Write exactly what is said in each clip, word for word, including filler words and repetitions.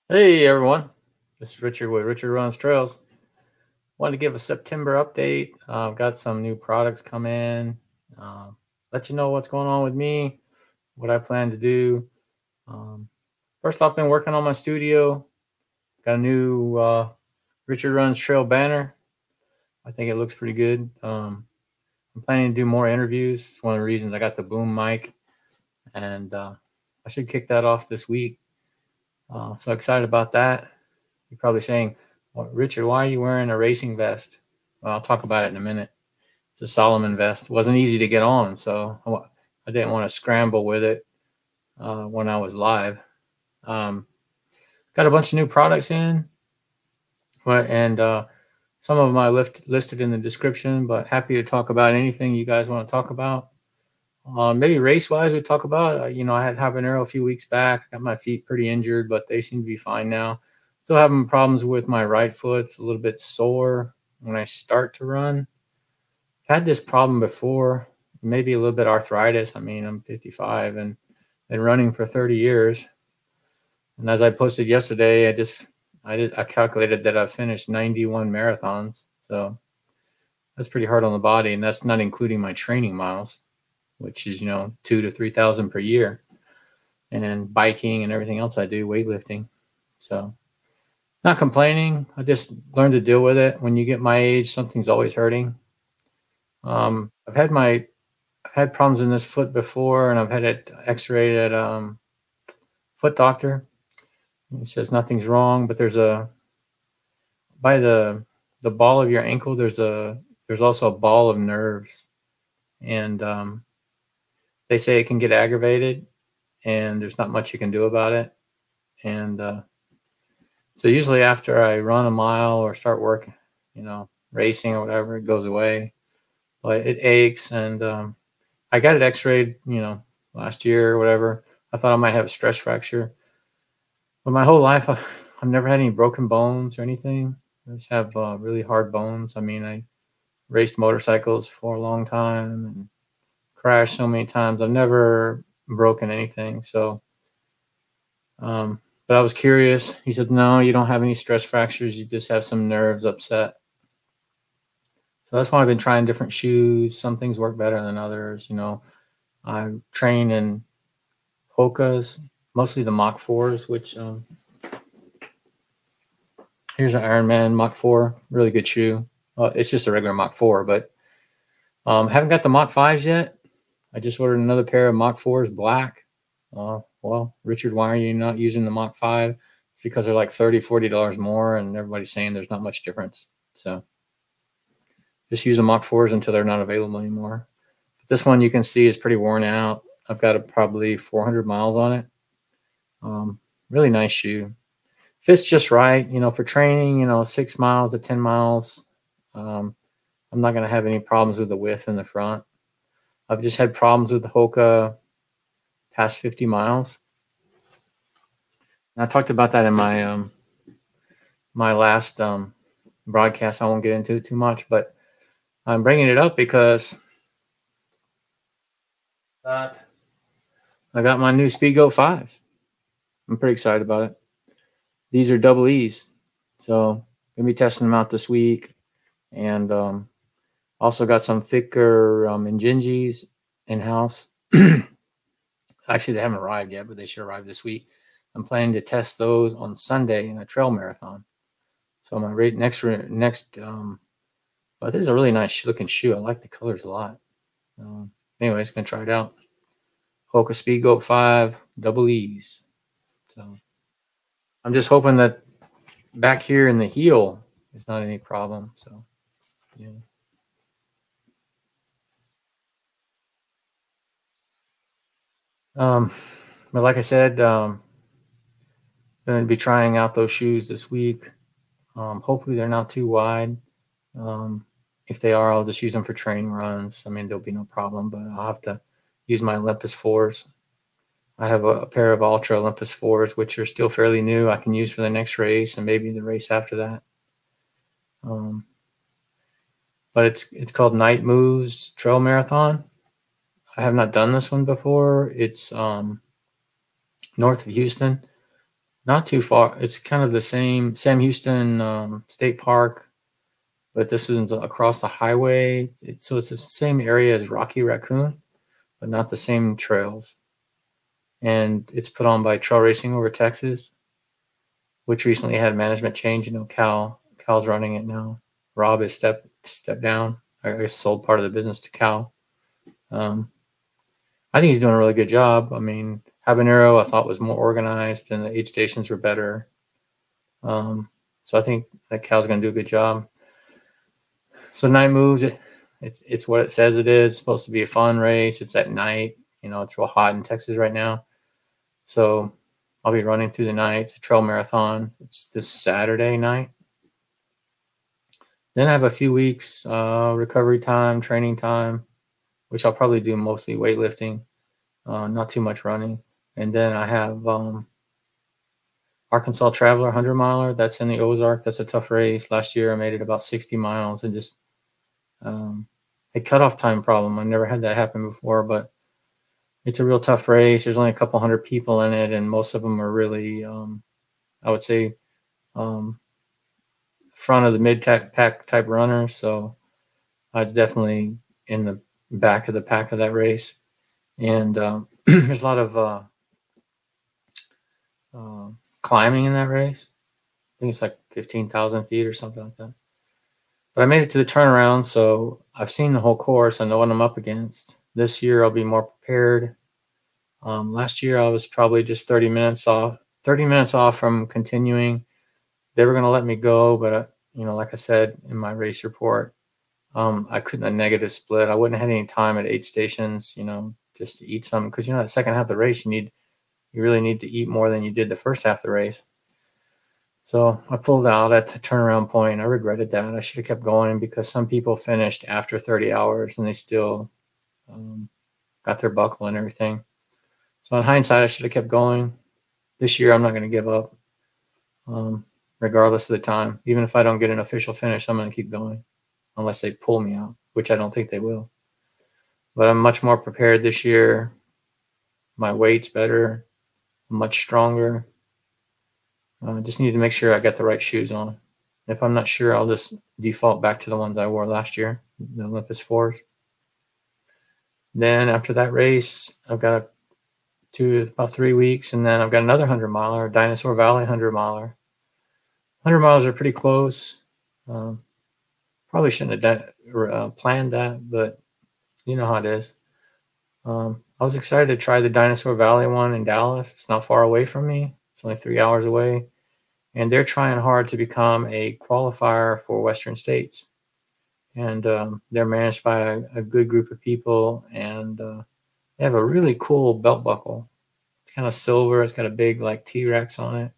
Hey everyone, this is Richard with Richard Runs Trails. Wanted to give a September update. Uh, I've got some new products come in. Um, let you know what's going on with me, what I plan to do. Um, First off, been working on my studio. Got a new uh, Richard Runs Trail banner. I think it looks pretty good. Um, I'm planning to do more interviews. It's one of the reasons I got the boom mic, and uh, I should kick that off this week. Uh, so excited about that. You're probably saying, well, Richard, why are you wearing a racing vest? Well, I'll talk about it in a minute. It's a Salomon vest. It wasn't easy to get on, so I didn't want to scramble with it uh, when I was live. Um, got a bunch of new products in, and uh, some of them I left listed in the description, but happy to talk about anything you guys want to talk about. Uh, maybe race-wise, we talk about. Uh, you know, I had habanero a few weeks back. Got my feet pretty injured, but they seem to be fine now. Still having problems with my right foot. It's a little bit sore when I start to run. I've had this problem before. Maybe a little bit arthritis. I mean, I'm fifty-five and been running for thirty years. And as I posted yesterday, I just I did, I calculated that I've finished ninety-one marathons. So that's pretty hard on the body, and that's not including my training miles, which is, you know, two to three thousand per year, and then biking and everything else I do, weightlifting. So not complaining. I just learned to deal with it. When you get my age, something's always hurting. Um, I've had my I've had problems in this foot before, and I've had it x-rayed at um, foot doctor. He says nothing's wrong, but there's a by the the ball of your ankle. There's a there's also a ball of nerves, and um, they say it can get aggravated, and there's not much you can do about it. And uh, so usually after I run a mile or start working, you know, racing or whatever, it goes away. But it aches, and um, I got it x-rayed, you know, last year or whatever. I thought I might have a stress fracture. But my whole life, I've never had any broken bones or anything. I just have uh, really hard bones. I mean, I raced motorcycles for a long time and crashed so many times. I've never broken anything. So, um, but I was curious. He said, no, you don't have any stress fractures. You just have some nerves upset. So that's why I've been trying different shoes. Some things work better than others. You know, I train in Hoka's, mostly the Mach fours, which um, here's an Ironman Mach four, really good shoe. Well, it's just a regular Mach four, but um, haven't got the Mach fives yet. I just ordered another pair of Mach fours, black. Uh, well, Richard, why are you not using the Mach five? It's because they're like thirty dollars, forty dollars more, and everybody's saying there's not much difference. So just use the Mach fours until they're not available anymore. But this one you can see is pretty worn out. I've got a, probably four hundred miles on it. Um, really nice shoe. Fits just right, you know, for training, you know, six miles to ten miles. Um, I'm not going to have any problems with the width in the front. I've just had problems with the Hoka past fifty miles. And I talked about that in my um, my last um, broadcast. I won't get into it too much, but I'm bringing it up because uh, I got my new Speedgoat fives. I'm pretty excited about it. These are double E's, so I'm gonna be testing them out this week, and um, also got some thicker um, Injinjis in house. Actually, they haven't arrived yet, but they should arrive this week. I'm planning to test those on Sunday in a trail marathon. So my rate next next. Um, but this is a really nice looking shoe. I like the colors a lot. Um, anyways, gonna try it out. Hoka Speedgoat five double E's. So I'm just hoping that back here in the heel is not any problem. So yeah. Um, but like I said, um, going to be trying out those shoes this week. Um, hopefully they're not too wide. Um, if they are, I'll just use them for training runs. I mean, there'll be no problem, but I'll have to use my Olympus fours. I have a, a pair of Ultra Olympus fours, which are still fairly new. I can use for the next race and maybe the race after that. Um, but it's it's called Night Moves Trail Marathon. I have not done this one before. It's um, north of Houston. Not too far. It's kind of the same Sam Houston um, State Park, but this is across the highway. It's, so it's the same area as Rocky Raccoon, but not the same trails. And it's put on by Trail Racing Over Texas, which recently had management change. You know, Cal Cal's running it now. Rob has stepped stepped down. I guess sold part of the business to Cal. Um, I think he's doing a really good job. I mean, Habanero I thought was more organized, and the aid stations were better. Um, so I think that Cal's going to do a good job. So Night Moves, it, it's it's what it says it is. It's supposed to be a fun race. It's at night. You know, it's real hot in Texas right now. So I'll be running through the night, a trail marathon. It's this Saturday night. Then I have a few weeks uh, recovery time, training time, which I'll probably do mostly weightlifting, uh, not too much running. And then I have um, Arkansas Traveler one hundred miler. That's in the Ozark. That's a tough race. Last year I made it about sixty miles and just um, a cutoff time problem. I never had that happen before, but it's a real tough race. There's only a couple hundred people in it, and most of them are really, um, I would say, um, front of the mid pack type runners. So I was definitely in the back of the pack of that race. And um, there's a lot of uh, uh, climbing in that race. I think it's like fifteen thousand feet or something like that. But I made it to the turnaround, so I've seen the whole course. I know what I'm up against. This year I'll be more prepared. Um, last year I was probably just thirty minutes off, thirty minutes off from continuing. They were going to let me go, but I, you know, like I said in my race report, um, I couldn't have negative split. I wouldn't have had any time at eight stations, you know, just to eat something. Because you know, the second half of the race, you need, you really need to eat more than you did the first half of the race. So I pulled out at the turnaround point. I regretted that. I should have kept going because some people finished after thirty hours and they still um, got their buckle and everything. So in hindsight, I should have kept going. This year, I'm not going to give up, um, regardless of the time. Even if I don't get an official finish, I'm going to keep going unless they pull me out, which I don't think they will. But I'm much more prepared this year. My weight's better, I'm much stronger. I uh, just need to make sure I got the right shoes on. If I'm not sure, I'll just default back to the ones I wore last year, the Olympus fours. Then after that race, I've got a two, about three weeks, and then I've got another hundred miler, Dinosaur Valley hundred miler. Hundred miles are pretty close. Um, probably shouldn't have done, uh, planned that, but you know how it is. Um, I was excited to try the Dinosaur Valley one in Dallas. It's not far away from me. It's only three hours away. And they're trying hard to become a qualifier for Western States. And um, they're managed by a, a good group of people. And uh, they have a really cool belt buckle. It's kind of silver. It's got a big like T-Rex on it.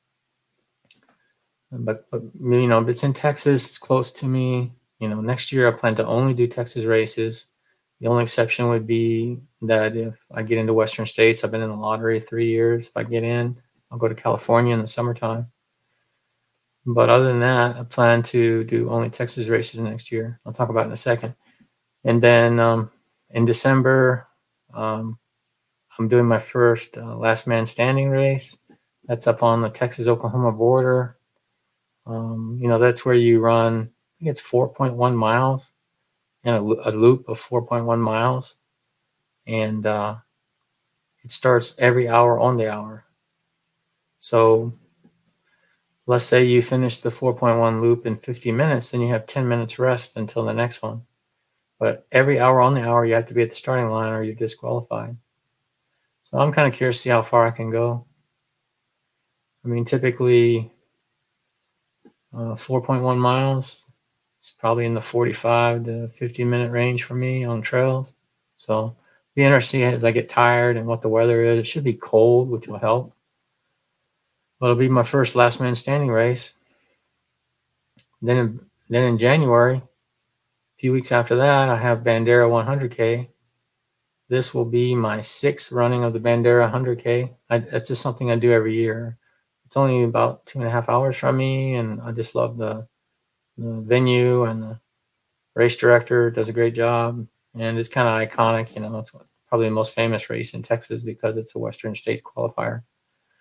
But, but, you know, it's in Texas. It's close to me. You know, next year I plan to only do Texas races. The only exception would be that if I get into Western States, I've been in the lottery three years. If I get in, I'll go to California in the summertime. But other than that, I plan to do only Texas races next year. I'll talk about it in a second. And then um, in December, um, I'm doing my first uh, last man standing race. That's up on the Texas-Oklahoma border. Um, you know, that's where you run, I think it's four point one miles and a, a loop of four point one miles. And uh, it starts every hour on the hour. So let's say you finish the four point one loop in fifty minutes, then you have ten minutes rest until the next one. But every hour on the hour, you have to be at the starting line or you're disqualified. So I'm kind of curious to see how far I can go. I mean, typically uh, four point one miles, it's probably in the forty-five to fifty minute range for me on trails. So be interesting as I get tired and what the weather is. It should be cold, which will help. But it'll be my first last man standing race. Then in, then in January, a few weeks after that, I have Bandera one hundred K. This will be my sixth running of the Bandera one hundred K. I, that's just something I do every year. It's only about two and a half hours from me, and I just love the, the venue, and the race director does a great job. And it's kind of iconic, you know, it's probably the most famous race in Texas because it's a Western State qualifier.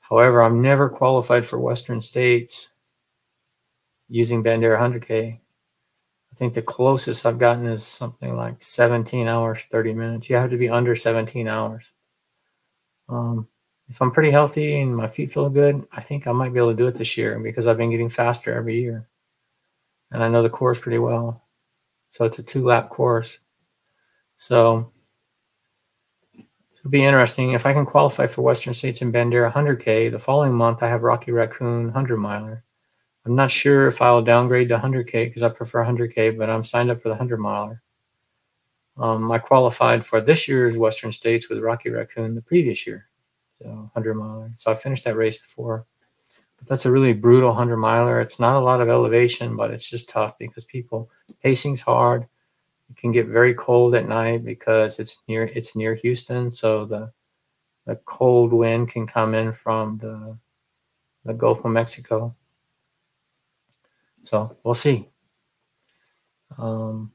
However, I'm never qualified for Western States using Bandera one hundred K. I think the closest I've gotten is something like seventeen hours, thirty minutes. You have to be under seventeen hours. Um, if I'm pretty healthy and my feet feel good, I think I might be able to do it this year because I've been getting faster every year. And I know the course pretty well. So it's a two lap course. So it'll be interesting. If I can qualify for Western States and Bandera one hundred K, the following month I have Rocky Raccoon one hundred miler. I'm not sure if I'll downgrade to one hundred K because I prefer one hundred K, but I'm signed up for the one hundred miler. Um, I qualified for this year's Western States with Rocky Raccoon the previous year, so one hundred miler. So I finished that race before. But that's a really brutal one hundred miler. It's not a lot of elevation, but it's just tough because people, pacing's hard. It can get very cold at night because it's near it's near Houston, so the the cold wind can come in from the the Gulf of Mexico. So we'll see. Um,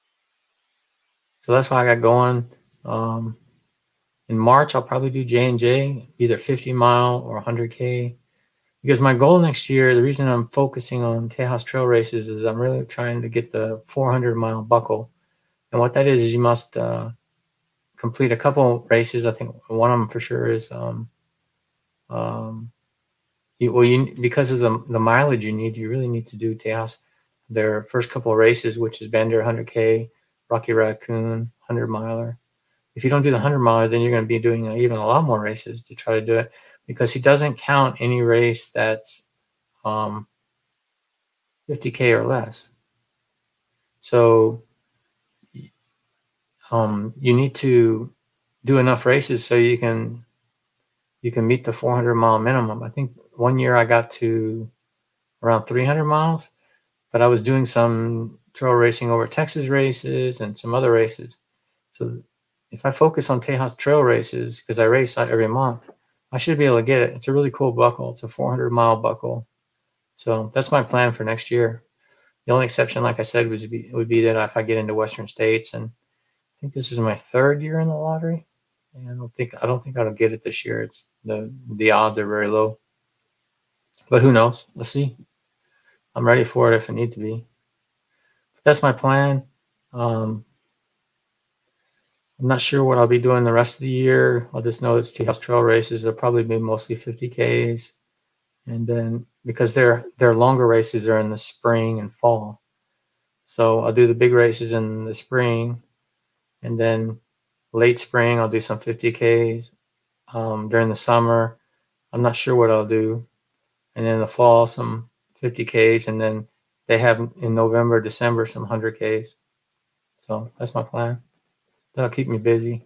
so that's why I got going. Um, in March, I'll probably do J and J, either fifty mile or one hundred K. Because my goal next year, the reason I'm focusing on Tejas Trail races is I'm really trying to get the four hundred mile buckle. And what that is, is you must uh, complete a couple races. I think one of them for sure is, um, um, you, well, you, because of the, the mileage you need, you really need to do Tejas, their first couple of races, which is Bandera one hundred K, Rocky Raccoon, one hundred miler. If you don't do the one hundred miler, then you're going to be doing even a lot more races to try to do it, because he doesn't count any race that's um, fifty K or less. So um, you need to do enough races so you can you can meet the four hundred mile minimum. I think one year I got to around three hundred miles, but I was doing some trail racing over Texas races and some other races. So if I focus on Tejas trail races, because I race every month, I should be able to get it. It's a really cool buckle. It's a four hundred mile buckle. So that's my plan for next year. The only exception, like I said, would be, would be that if I get into Western States, and I think this is my third year in the lottery, and I don't think I don't think I'll get it this year. It's the the odds are very low, but who knows? Let's see. I'm ready for it if it needs to be. But that's my plan. Um, I'm not sure what I'll be doing the rest of the year. I'll just know it's Tejas trail races. They'll probably be mostly fifty Ks. And then because their their longer races are in the spring and fall. So I'll do the big races in the spring, and then late spring I'll do some fifty Ks. Um, during the summer, I'm not sure what I'll do. And then in the fall, some fifty Ks, and then they have in November, December, some one hundred Ks. So that's my plan. That'll keep me busy.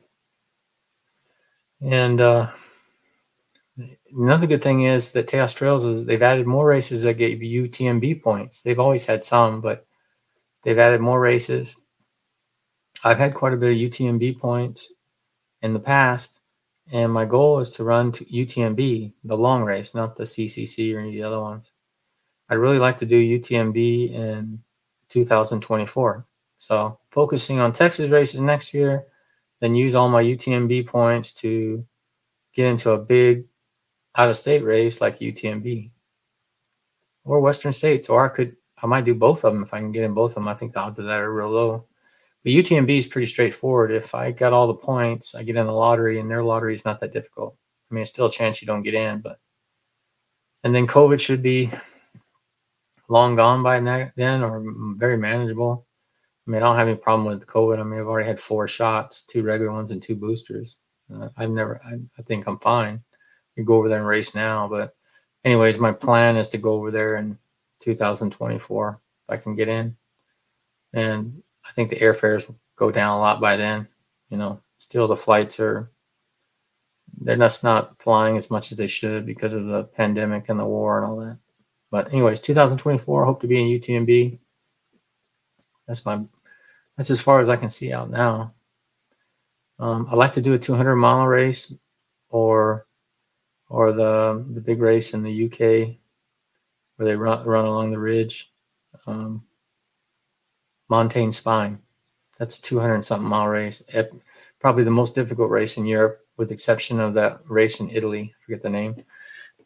And uh, another good thing is that Tejas Trails is they've added more races that get you U T M B points. They've always had some, but they've added more races. I've had quite a bit of U T M B points in the past, and my goal is to run to U T M B, the long race, not the C C C or any of the other ones. I'd really like to do U T M B in two thousand twenty-four. So focusing on Texas races next year, then use all my U T M B points to get into a big out-of-state race like U T M B or Western States. Or I could, I might do both of them if I can get in both of them. I think the odds of that are real low. But U T M B is pretty straightforward. If I got all the points, I get in the lottery, and their lottery is not that difficult. I mean, it's still a chance you don't get in, but and then COVID should be long gone by then, or very manageable. I mean, I don't have any problem with COVID. I mean, I've already had four shots, two regular ones and two boosters. Uh, I've never, I, I think I'm fine. You go over there and race now. But anyways, my plan is to go over there in two thousand twenty-four if I can get in. And I think the airfares will go down a lot by then. You know, still the flights are, they're just not flying as much as they should because of the pandemic and the war and all that. But anyways, two thousand twenty-four, I hope to be in U T M B. That's my, that's as far as I can see out now. Um, I'd like to do a two hundred mile race, or or the the big race in the U K where they run run along the ridge, um, Montaigne Spine. That's a two hundred something mile race. It, probably the most difficult race in Europe, with the exception of that race in Italy. I forget the name.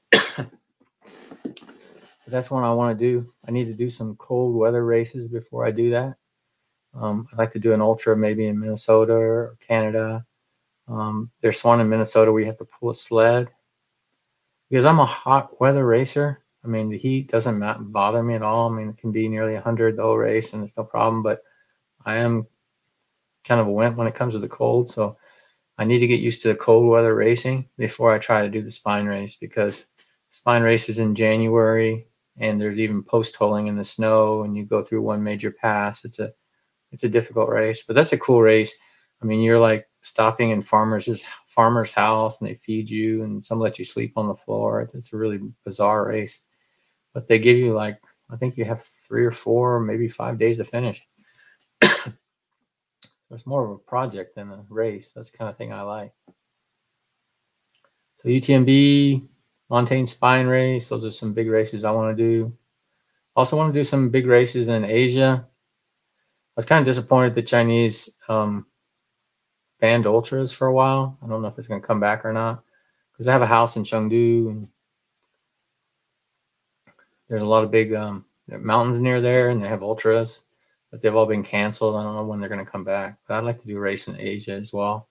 But that's what I want to do. I need to do some cold weather races before I do that. Um, I'd like to do an ultra maybe in Minnesota or Canada. Um, there's one in Minnesota where you have to pull a sled. Because I'm a hot weather racer. I mean, the heat doesn't bother me at all. I mean, it can be nearly one hundred the whole race, and it's no problem. But I am kind of a wimp when it comes to the cold. So I need to get used to the cold weather racing before I try to do the spine race, because spine race is in January, and there's even post-holing in the snow, and you go through one major pass. It's a it's a difficult race, but that's a cool race. I mean, you're like stopping in farmers' farmer's house, and they feed you, and some let you sleep on the floor. It's, it's a really bizarre race, but they give you like, I think you have three or four, maybe five days to finish. It's more of a project than a race. That's the kind of thing I like. So U T M B, Montane Spine Race, those are some big races I want to do. Also want to do some big races in Asia. I was kind of disappointed the Chinese um, banned ultras for a while. I don't know if it's going to come back or not, because I have a house in Chengdu, and there's a lot of big um, mountains near there, and they have ultras, but they've all been canceled. I don't know when they're going to come back, but I'd like to do a race in Asia as well.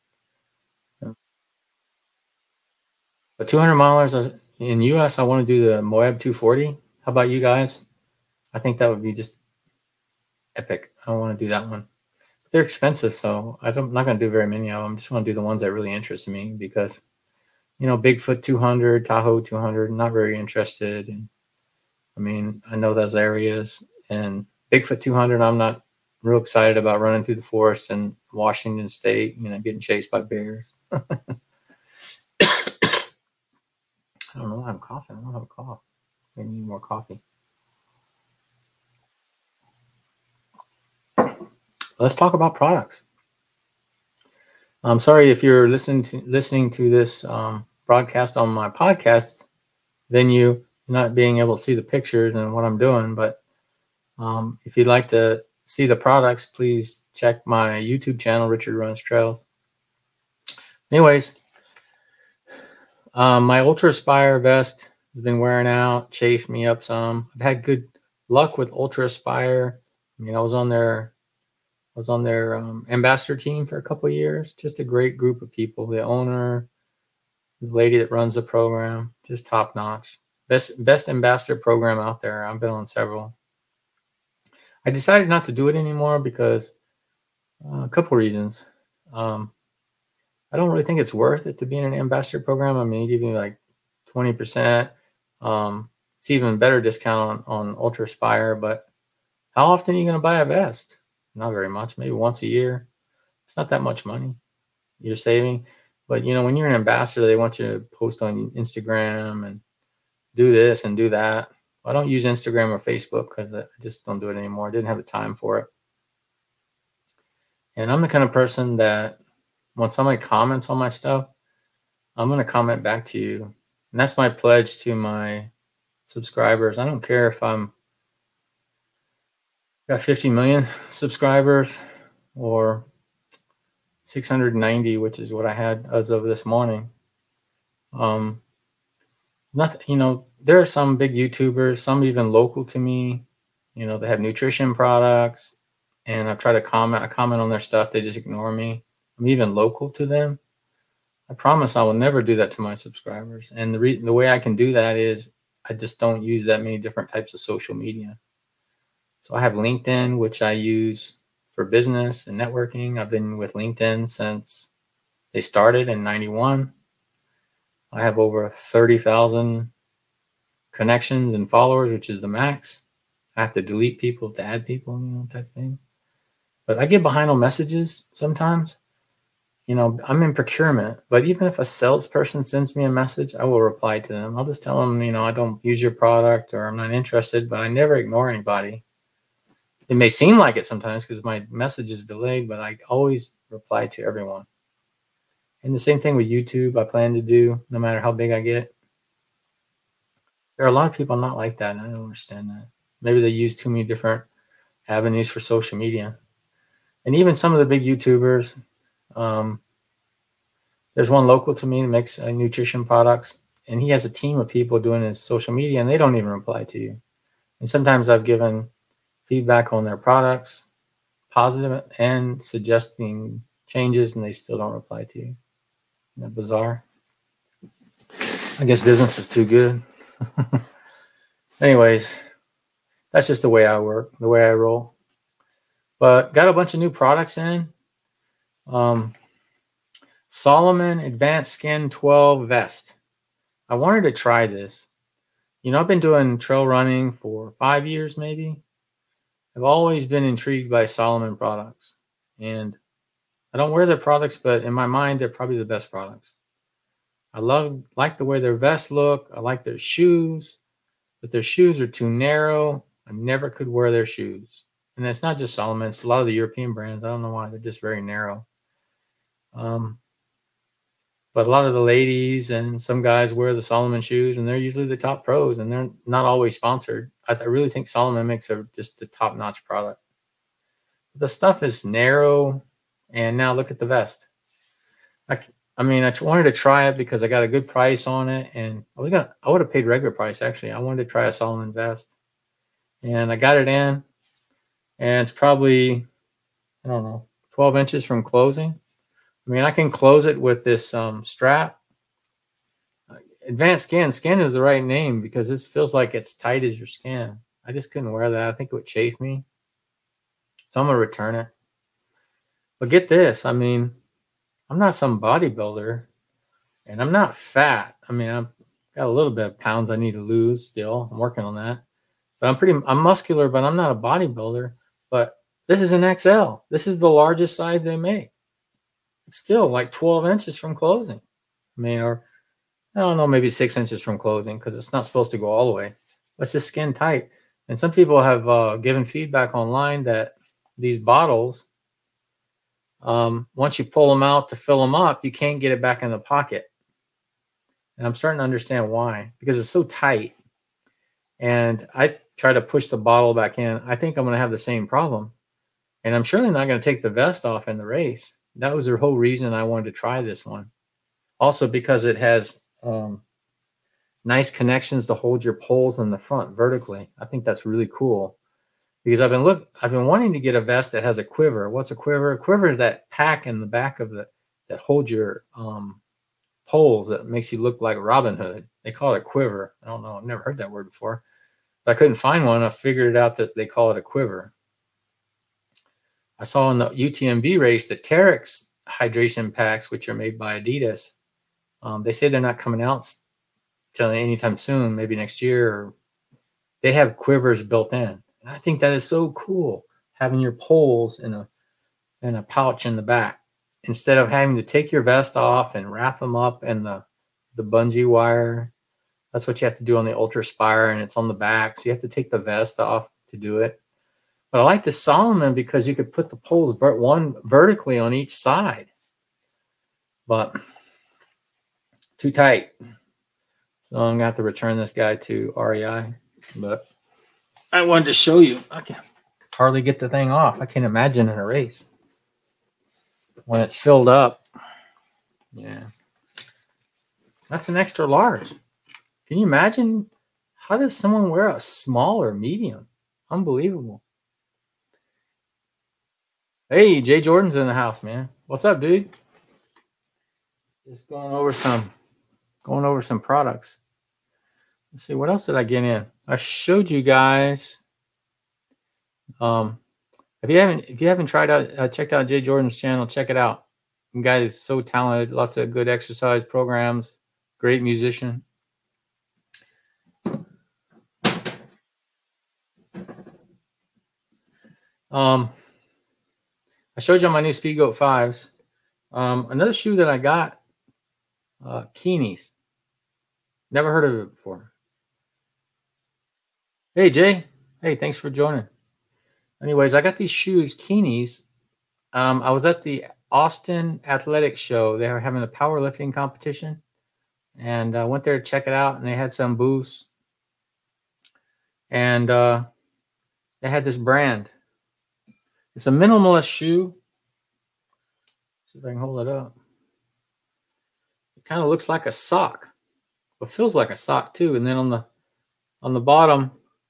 But two hundred milers in U S, I want to do the Moab two forty. How about you guys? I think that would be just epic. I want to do that one. But they're expensive, so I'm not going to do very many of them. I just want to do the ones that really interest me, because, you know, Bigfoot two hundred, Tahoe two hundred, not very interested. And I mean, I know those areas. And Bigfoot two hundred, I'm not real excited about running through the forest in Washington State, you know, getting chased by bears. I don't know why I'm coughing. I don't have a cough. I need more coffee. Let's talk about products. I'm sorry if you're listening to listening to this um, broadcast on my podcast venue, not being able to see the pictures and what I'm doing. But um, if you'd like to see the products, please check my YouTube channel, Richard Runs Trails. Anyways, um, my Ultra Aspire vest has been wearing out, chafed me up some. I've had good luck with Ultra Aspire. I mean, I was on their I was on their um, ambassador team for a couple of years. Just a great group of people. The owner, the lady that runs the program, just top notch. Best best ambassador program out there. I've been on several. I decided not to do it anymore because uh, a couple reasons. Um, I don't really think it's worth it to be in an ambassador program. I mean, you give me like twenty percent. Um, it's even better discount on, on Ultra Aspire, but how often are you going to buy a vest? Not very much, maybe once a year. It's not that much money you're saving. But, you know, when you're an ambassador, they want you to post on Instagram and do this and do that. I don't use Instagram or Facebook because I just don't do it anymore. I didn't have the time for it. And I'm the kind of person that when somebody comments on my stuff, I'm going to comment back to you. And that's my pledge to my subscribers. I don't care if I'm got fifty million subscribers or six hundred ninety, which is what I had as of this morning. Um, nothing, you know, there are some big YouTubers, some even local to me, you know, they have nutrition products, and I've tried to comment, I comment on their stuff. They just ignore me. I'm even local to them. I promise I will never do that to my subscribers. And the re- the way I can do that is I just don't use that many different types of social media. So I have LinkedIn, which I use for business and networking. I've been with LinkedIn since they started in ninety-one. I have over thirty thousand connections and followers, which is the max. I have to delete people to add people, you know, type thing. But I get behind on messages sometimes. You know, I'm in procurement, but even if a salesperson sends me a message, I will reply to them. I'll just tell them, you know, I don't use your product or I'm not interested, but I never ignore anybody. It may seem like it sometimes because my message is delayed, but I always reply to everyone. And the same thing with YouTube, I plan to do no matter how big I get. There are a lot of people not like that, and I don't understand that. Maybe they use too many different avenues for social media. And even some of the big YouTubers, um, there's one local to me that makes uh, nutrition products, and he has a team of people doing his social media, and they don't even reply to you. And sometimes I've given feedback on their products, positive and suggesting changes, and they still don't reply to you. Isn't that bizarre? I guess business is too good. Anyways, that's just the way I work, the way I roll. But got a bunch of new products in. Um, Salomon Advanced Skin twelve Vest. I wanted to try this. You know, I've been doing trail running for five years, maybe. I've always been intrigued by Salomon products. And I don't wear their products, but in my mind, they're probably the best products. I love, like the way their vests look. I like their shoes, but their shoes are too narrow. I never could wear their shoes. And it's not just Salomon. It's a lot of the European brands. I don't know why. They're just very narrow. Um, but a lot of the ladies and some guys wear the Salomon shoes, and they're usually the top pros, and they're not always sponsored. I, I really think Salomon makes a, just a top-notch product. The stuff is narrow, and now look at the vest. I, I mean, I wanted to try it because I got a good price on it, and I was gonna, I would have paid regular price, actually. I wanted to try a Salomon vest, and I got it in, and it's probably, I don't know, twelve inches from closing. I mean, I can close it with this um, strap. Advanced Skin. Skin is the right name because this feels like it's tight as your skin. I just couldn't wear that. I think it would chafe me. So I'm going to return it. But get this. I mean, I'm not some bodybuilder, and I'm not fat. I mean, I've got a little bit of pounds I need to lose still. I'm working on that. But I'm pretty, I'm muscular, but I'm not a bodybuilder. But this is an X L. This is the largest size they make. It's still like twelve inches from closing. I mean, or I don't know, maybe six inches from closing because it's not supposed to go all the way. It's just skin tight. And some people have uh, given feedback online that these bottles, um, once you pull them out to fill them up, you can't get it back in the pocket. And I'm starting to understand why, because it's so tight. And I try to push the bottle back in. I think I'm going to have the same problem. And I'm surely not going to take the vest off in the race. That was the whole reason I wanted to try this one. Also because it has um, nice connections to hold your poles in the front vertically. I think that's really cool because I've been look I've been wanting to get a vest that has a quiver. What's a quiver? A quiver is that pack in the back of the that holds your um, poles that makes you look like Robin Hood. They call it a quiver. I don't know. I've never heard that word before. But I couldn't find one. I figured it out that they call it a quiver. I saw in the U T M B race the Terex hydration packs, which are made by Adidas. Um, they say they're not coming out till anytime soon, maybe next year. Or they have quivers built in. And I think that is so cool, having your poles in a in a pouch in the back instead of having to take your vest off and wrap them up in the the bungee wire. That's what you have to do on the Ultra Spire, and it's on the back, so you have to take the vest off to do it. But I like the Salomon because you could put the poles ver- one vertically on each side. But too tight. So I'm going to have to return this guy to R E I. But I wanted to show you. I can hardly get the thing off. I can't imagine in a race. When it's filled up. Yeah. That's an extra large. Can you imagine? How does someone wear a small or medium? Unbelievable. Hey, Jay Jordan's in the house, man. What's up, dude? Just going over some going over some products. Let's see, what else did I get in? I showed you guys. Um, if you haven't if you haven't tried out uh, checked out Jay Jordan's channel, check it out. The guy is so talented, lots of good exercise programs, great musician. Um, I showed you my new Speedgoat fives. Um, another shoe that I got, uh, Keenies. Never heard of it before. Hey, Jay. Hey, thanks for joining. Anyways, I got these shoes, Keenies. Um, I was at the Austin Athletics Show. They were having a powerlifting competition. And I went there to check it out, and they had some booths. And uh, they had this brand. It's a minimalist shoe. See if I can hold it up. It kind of looks like a sock It feels like a sock too. And then on the on the bottom,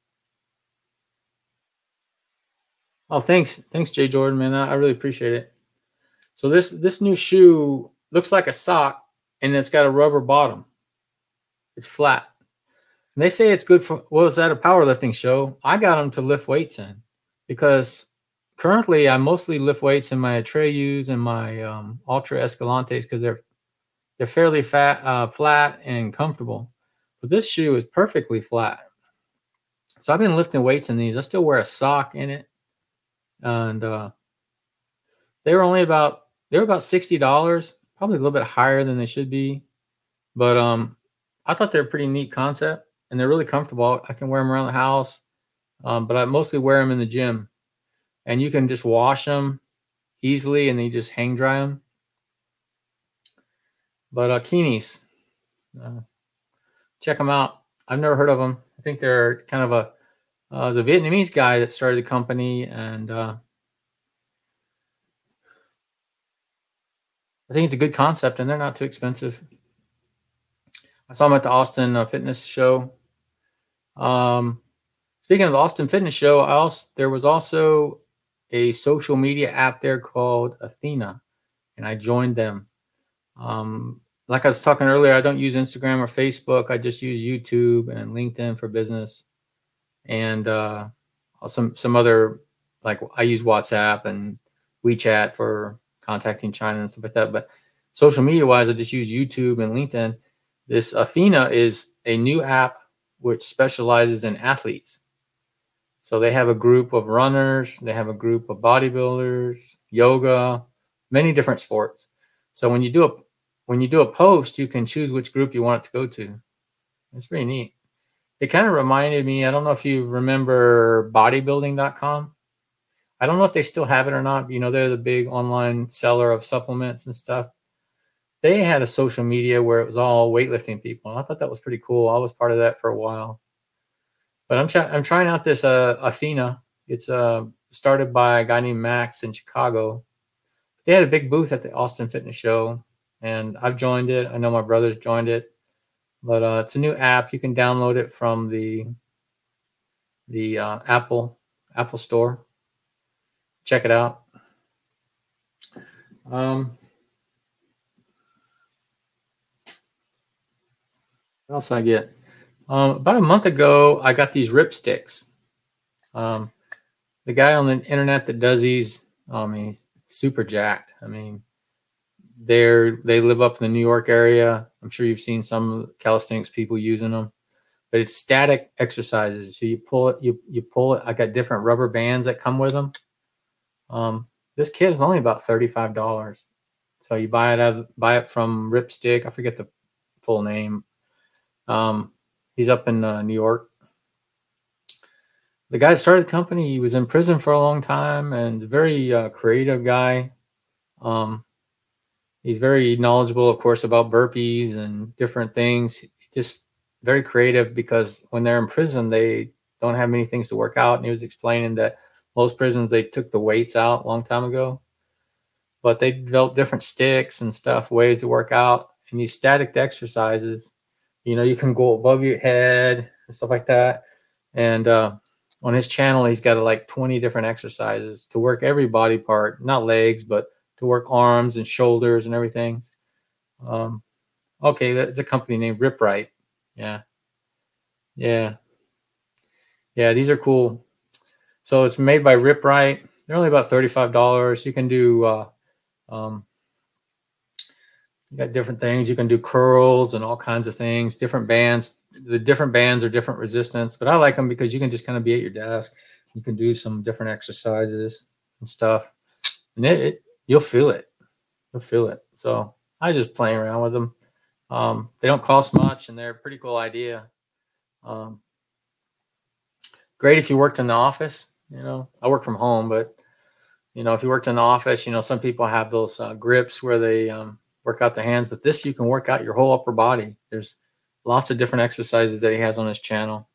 oh, thanks, thanks, Jay Jordan, man. I, I really appreciate it. So this this new shoe looks like a sock, and it's got a rubber bottom. It's flat. And they say it's good for, well, it's at a powerlifting show. I got them to lift weights in because currently I mostly lift weights in my Atreus and my um, Ultra Escalantes because they're they're fairly fat, uh, flat and comfortable. But this shoe is perfectly flat. So I've been lifting weights in these. I still wear a sock in it, and uh, they were only about they were about sixty dollars, probably a little bit higher than they should be. But um, I thought they're a pretty neat concept, and they're really comfortable. I can wear them around the house, um, but I mostly wear them in the gym. And you can just wash them easily, and then you just hang dry them. But uh, Keenies, uh, check them out. I've never heard of them. I think they're kind of a uh, was a Vietnamese guy that started the company, and uh, I think it's a good concept, and they're not too expensive. I saw them at the Austin uh, Fitness Show. Um, speaking of the Austin Fitness Show, I also there was also a social media app there called Athena, and I joined them. Um, like I was talking earlier, I don't use Instagram or Facebook. I just use YouTube and LinkedIn for business, and uh, some some other, like I use WhatsApp and WeChat for contacting China and stuff like that. But social media wise, I just use YouTube and LinkedIn. This Athena is a new app which specializes in athletes. So they have a group of runners, they have a group of bodybuilders, yoga, many different sports. So when you do a when you do a post, you can choose which group you want it to go to. It's pretty neat. It kind of reminded me, I don't know if you remember bodybuilding dot com. I don't know if they still have it or not. You know, they're the big online seller of supplements and stuff. They had a social media where it was all weightlifting people. And I thought that was pretty cool. I was part of that for a while. But I'm, I'm trying out this uh, Athena. It's uh, started by a guy named Max in Chicago. They had a big booth at the Austin Fitness Show, and I've joined it. I know my brother's joined it. But uh, it's a new app. You can download it from the the uh, Apple Apple Store. Check it out. Um, what else I get? Um, about a month ago, I got these rip sticks. Um, the guy on the internet that does these, I mean, he's super jacked. I mean, they're they live up in the New York area. I'm sure you've seen some calisthenics people using them. But it's static exercises. So you pull it, you you pull it. I got different rubber bands that come with them. Um, this kit is only about thirty-five dollars. So you buy it out, buy it from Ripstick. I forget the full name. Um, he's up in uh, New York. The guy that started the company, he was in prison for a long time, and a very uh, creative guy. Um, he's very knowledgeable, of course, about burpees and different things. Just very creative, because when they're in prison, they don't have many things to work out. And he was explaining that most prisons, they took the weights out a long time ago, but they developed different sticks and stuff, ways to work out. And these static exercises, you know, you can go above your head and stuff like that. And uh, on his channel, he's got like twenty different exercises to work every body part, not legs, but to work arms and shoulders and everything. Um, okay, that's a company named Riprite. Yeah. Yeah. Yeah, these are cool. So it's made by Riprite. They're only about thirty-five dollars. You can do, uh, um, you got different things. You can do curls and all kinds of things, different bands. The different bands are different resistance, but I like them because you can just kind of be at your desk. You can do some different exercises and stuff, and it, it you'll feel it. You'll feel it. So I just playing around with them. Um, they don't cost much, and they're a pretty cool idea. Um, great if you worked in the office. You know, I work from home, but you know, if you worked in the office, you know, some people have those uh, grips where they um, work out the hands, but this, you can work out your whole upper body. There's lots of different exercises that he has on his channel.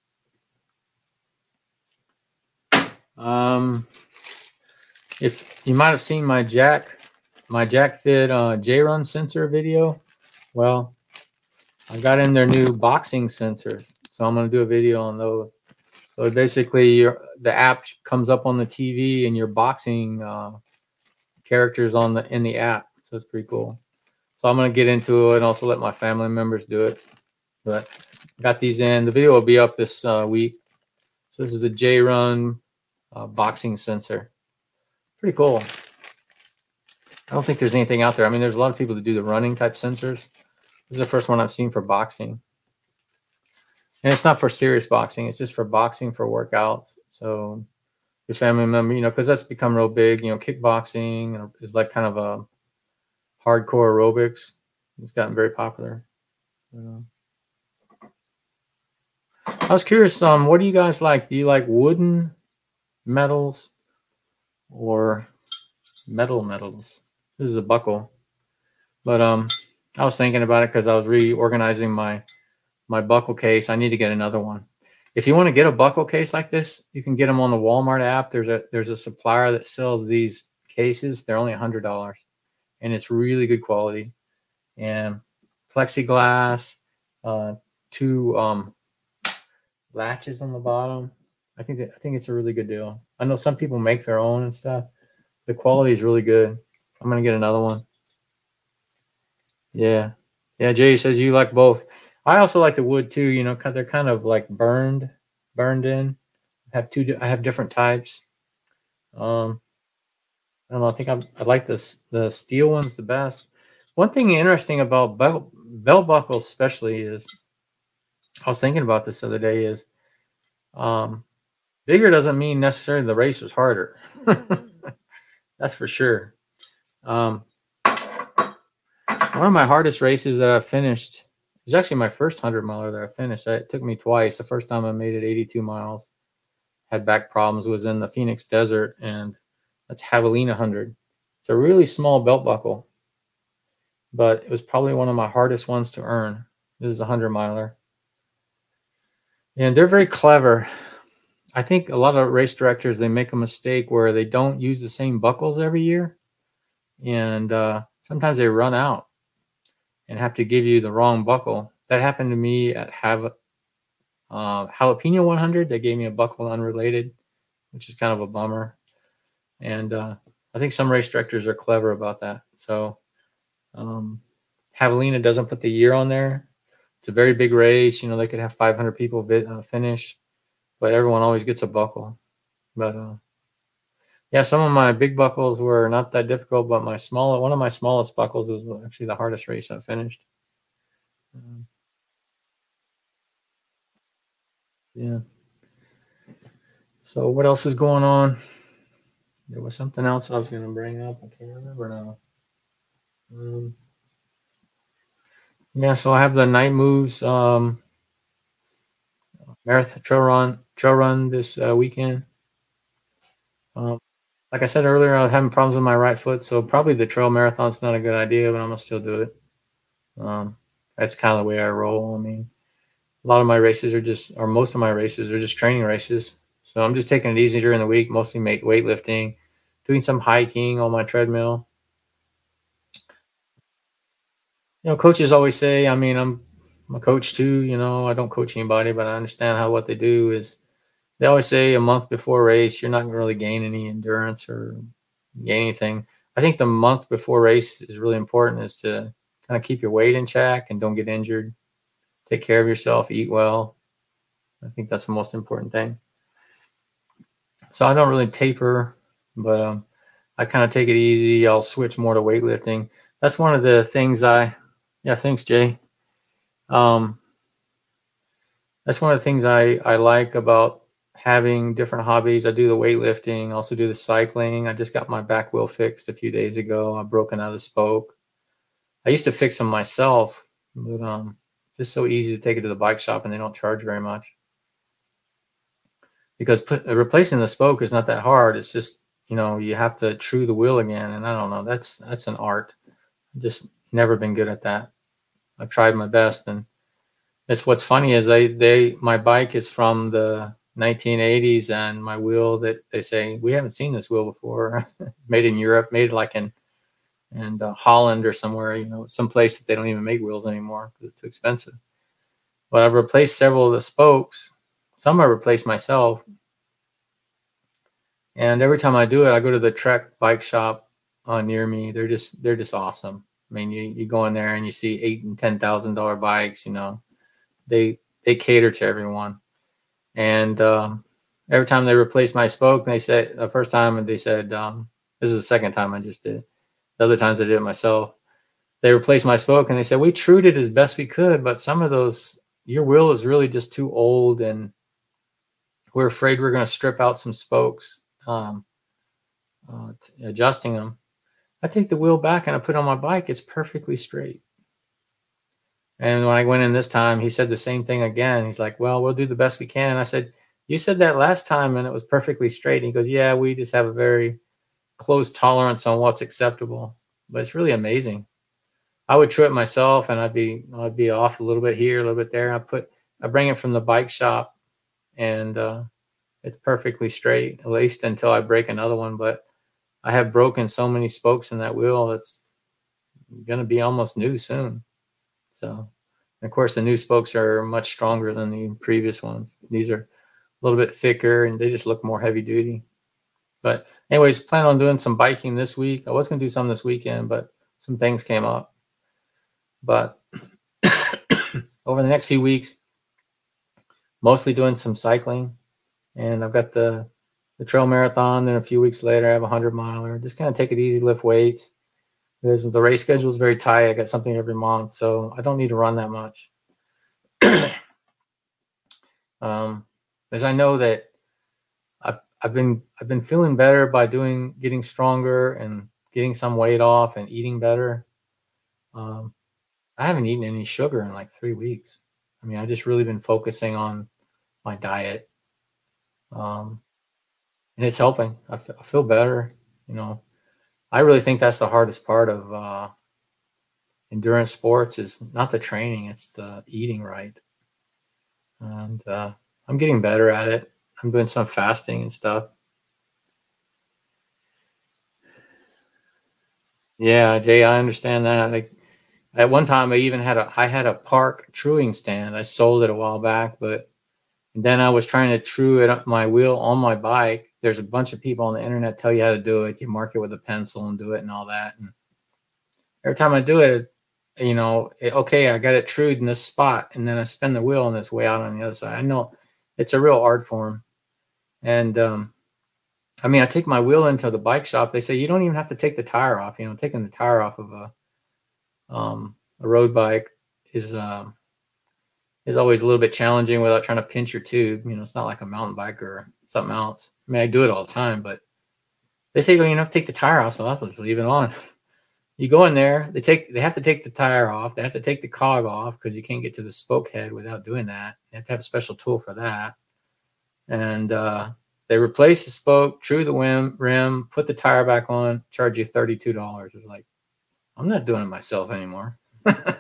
Um, if you might have seen my Jack, my Jack Fit uh, J-Run sensor video, well, I got in their new boxing sensors, so I'm going to do a video on those. So basically, your, the app comes up on the T V, and your boxing uh, characters on the in the app. So it's pretty cool. So I'm going to get into it and also let my family members do it. But I got these in. The video will be up this uh, week. So this is the J-Run uh, boxing sensor. Pretty cool. I don't think there's anything out there. I mean, there's a lot of people that do the running type sensors. This is the first one I've seen for boxing. And it's not for serious boxing. It's just for boxing, for workouts. So your family member, you know, because that's become real big. You know, kickboxing is like kind of a hardcore aerobics. It's gotten very popular. Uh, I was curious, um, what do you guys like? Do you like wooden metals or metal metals? This is a buckle. But um, I was thinking about it because I was reorganizing my my buckle case. I need to get another one. If you want to get a buckle case like this, you can get them on the Walmart app. There's a there's a supplier that sells these cases. They're only a hundred dollars, and it's really good quality. And plexiglass, uh, two um, latches on the bottom. I think that, I think it's a really good deal. I know some people make their own and stuff. The quality is really good. I'm gonna get another one. Yeah, yeah. Jay says you like both. I also like the wood too. You know, they're kind of like burned, burned in. I have two. I have different types. Um, I don't know. I think I'm, I like this. The steel one's the best. One thing interesting about belt, belt buckles, especially, is I was thinking about this the other day. Is um, bigger doesn't mean necessarily the race was harder. That's for sure. Um, one of my hardest races that I finished it was actually my first hundred miler that I finished. It took me twice. The first time I made it eighty-two miles, had back problems, was in the Phoenix Desert, and that's Javelina one hundred. It's a really small belt buckle, but it was probably one of my hardest ones to earn. This is a hundred miler. And they're very clever. I think a lot of race directors, they make a mistake where they don't use the same buckles every year. And uh, sometimes they run out and have to give you the wrong buckle. That happened to me at Have uh, Jalapeno one hundred. They gave me a buckle unrelated, which is kind of a bummer. And uh, I think some race directors are clever about that. So um, Javelina doesn't put the year on there. It's a very big race. You know, they could have five hundred people uh, finish, but everyone always gets a buckle. But uh, yeah, some of my big buckles were not that difficult, but my small, one of my smallest buckles was actually the hardest race I finished. Um, yeah. So what else is going on? There was something else I was going to bring up. I can't remember now. Um, yeah, so I have the night moves um, marathon trail run trail run this uh, weekend. Um, like I said earlier, I'm having problems with my right foot, so probably the trail marathon's not a good idea, but I'm gonna still do it. Um, that's kind of the way I roll. I mean, a lot of my races are just, or most of my races are just training races. So I'm just taking it easy during the week, mostly make weightlifting, doing some hiking on my treadmill. You know, coaches always say, I mean, I'm, I'm a coach too, you know, I don't coach anybody, but I understand how what they do is they always say a month before race, you're not going to really gain any endurance or gain anything. I think the month before race is really important, is to kind of keep your weight in check and don't get injured. Take care of yourself, eat well. I think that's the most important thing. So I don't really taper, but um, I kind of take it easy. I'll switch more to weightlifting. That's one of the things I, yeah, thanks, Jay. Um, that's one of the things I, I like about having different hobbies. I do the weightlifting, also do the cycling. I just got my back wheel fixed a few days ago. I've broken out of the spoke. I used to fix them myself, but um, it's just so easy to take it to the bike shop and they don't charge very much. Because put, replacing the spoke is not that hard. It's just, you know, you have to true the wheel again. And I don't know, that's, that's an art. I've just never been good at that. I've tried my best. And it's, what's funny is they, they, my bike is from the nineteen eighties, and my wheel, that they say, we haven't seen this wheel before. It's made in Europe, made like in and uh, Holland or somewhere, you know, some place that they don't even make wheels anymore because it's too expensive. But I've replaced several of the spokes. Some I replaced myself. And every time I do it, I go to the Trek bike shop uh, near me. They're just they're just awesome. I mean, you, you go in there and you see eight and ten thousand dollar bikes. You know, they they cater to everyone. And um, every time they replace my spoke, they said the first time they said um, this is the second time I just did it. The other times I did it myself. They replaced my spoke and they said we trued it as best we could, but some of those your wheel is really just too old, and we're afraid we're going to strip out some spokes, um, uh, t- adjusting them. I take the wheel back and I put it on my bike. It's perfectly straight. And when I went in this time, he said the same thing again. He's like, well, we'll do the best we can. I said, you said that last time and it was perfectly straight. And he goes, yeah, we just have a very close tolerance on what's acceptable. But it's really amazing. I would true it myself and I'd be I'd be off a little bit here, a little bit there. I put I bring it from the bike shop and uh, it's perfectly straight, at least until I break another one. But I have broken so many spokes in that wheel, it's going to be almost new soon. So, of course, the new spokes are much stronger than the previous ones. These are a little bit thicker and they just look more heavy duty. But anyways, plan on doing some biking this week. I was going to do some this weekend, but some things came up. But over the next few weeks, mostly doing some cycling. And I've got the, the trail marathon. Then a few weeks later, I have a hundred miler. Just kind of take it easy, lift weights. Because the race schedule is very tight. I got something every month, so I don't need to run that much. um, as I know that I've I've been I've been feeling better by doing getting stronger and getting some weight off and eating better. Um, I haven't eaten any sugar in like three weeks. I mean, I just really been focusing on my diet, um, and it's helping. I, f- I feel better. You know, I really think that's the hardest part of uh, endurance sports is not the training; it's the eating right. And uh, I'm getting better at it. I'm doing some fasting and stuff. Yeah, Jay, I understand that. Like at one time, I even had a I had a park truing stand. I sold it a while back, but then I was trying to true it up my wheel on my bike. There's a bunch of people on the internet tell you how to do it. You mark it with a pencil and do it and all that. And every time I do it, you know, it, okay, I got it trued in this spot, and then I spin the wheel and it's way out on the other side. I know it's a real art form, and um, I mean, I take my wheel into the bike shop. They say you don't even have to take the tire off. You know, taking the tire off of a um, a road bike is um, is always a little bit challenging without trying to pinch your tube. You know, it's not like a mountain bike or something else. I mean, I do it all the time, but they say you don't even have to take the tire off, so I'll just leave it on. You go in there, they take they have to take the tire off. They have to take the cog off because you can't get to the spoke head without doing that. You have to have a special tool for that. And uh, they replace the spoke, true the rim, rim, put the tire back on, charge you thirty-two dollars. It's like, I'm not doing it myself anymore. I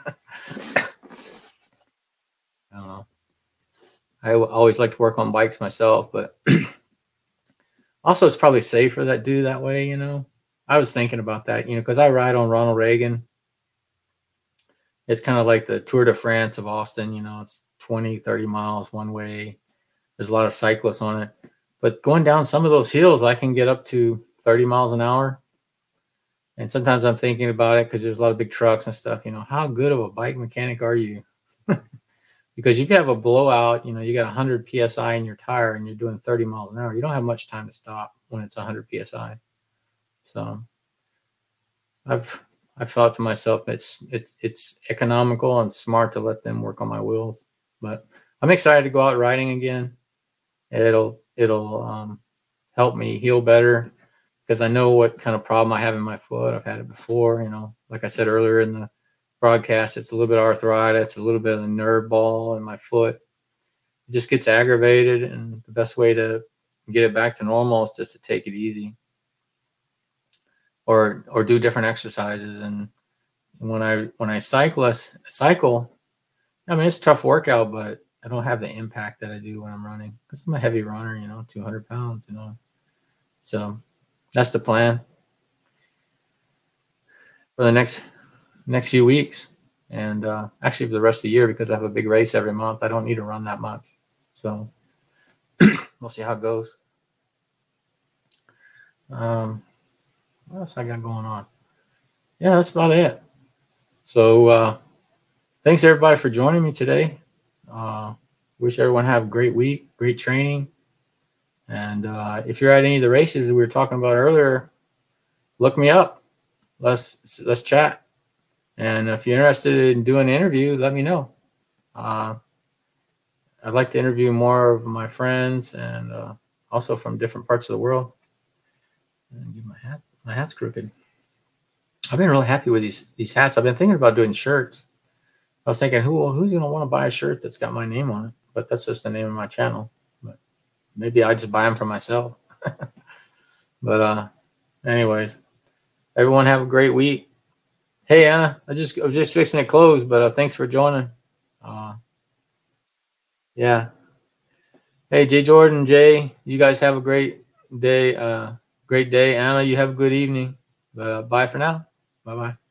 don't know. I always like to work on bikes myself, but also it's probably safer that do that way, you know. I was thinking about that, you know, because I ride on Ronald Reagan. It's kind of like the Tour de France of Austin, you know, it's twenty, thirty miles one way. There's a lot of cyclists on it. But going down some of those hills, I can get up to thirty miles an hour. And sometimes I'm thinking about it because there's a lot of big trucks and stuff. You know, how good of a bike mechanic are you? Because if you have a blowout, you know, you got one hundred P S I in your tire and you're doing thirty miles an hour, you don't have much time to stop when it's one hundred P S I. So I've I've thought to myself, it's it's it's economical and smart to let them work on my wheels. But I'm excited to go out riding again. It'll it'll um, help me heal better because I know what kind of problem I have in my foot. I've had it before, you know, like I said earlier in the broadcast, it's a little bit of arthritis, a little bit of a nerve ball in my foot. It just gets aggravated, and the best way to get it back to normal is just to take it easy or or do different exercises. And when I when I cycle cycle, I mean, it's a tough workout, but I don't have the impact that I do when I'm running because I'm a heavy runner, you know, two hundred pounds, you know. So that's the plan. for the next next few weeks, and uh, actually for the rest of the year, because I have a big race every month. I don't need to run that much, so we'll see how it goes. Um, what else I got going on? Yeah, that's about it. So uh, thanks everybody for joining me today. Uh, wish everyone have a great week, great training. And uh, if you're at any of the races that we were talking about earlier, look me up. Let's let's chat. And if you're interested in doing an interview, let me know. Uh, I'd like to interview more of my friends and uh, also from different parts of the world. And get my hat. My hat's crooked. I've been really happy with these these hats. I've been thinking about doing shirts. I was thinking, who who's gonna want to buy a shirt that's got my name on it? But that's just the name of my channel. But maybe I just buy them for myself. But uh, anyways, everyone have a great week. Hey Anna, I just I was just fixing to close, but uh, thanks for joining. Uh, yeah. Hey Jay Jordan, Jay, you guys have a great day. Uh, great day. Anna, you have a good evening. Uh, bye for now. Bye bye.